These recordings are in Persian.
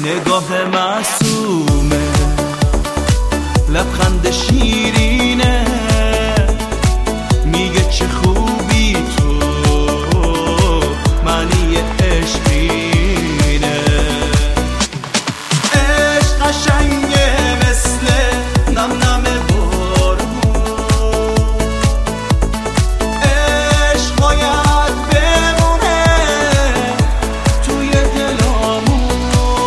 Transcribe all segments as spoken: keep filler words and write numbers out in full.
نگاه معصومه، لبخند شیرینه، میگه چه خوبی تو، معنی عشقینه. عشق قشنگه مثل نم نم بارون، عشق باید بمونه توی دلامون،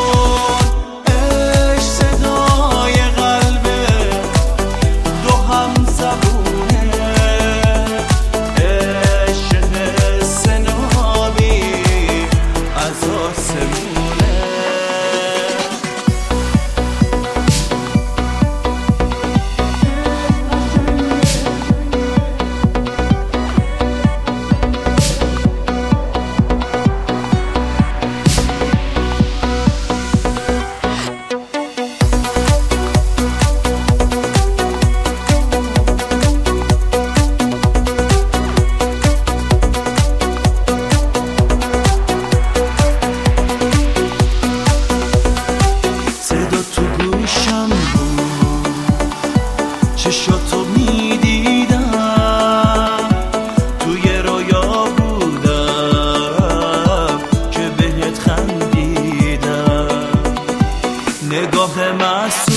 عشق صدای قلبه دو هم زبونه، عشق حس نابی از آسمونه. چشاتو میدیدم توی رویا بودم که بهت خندیدم. نگاه معصوم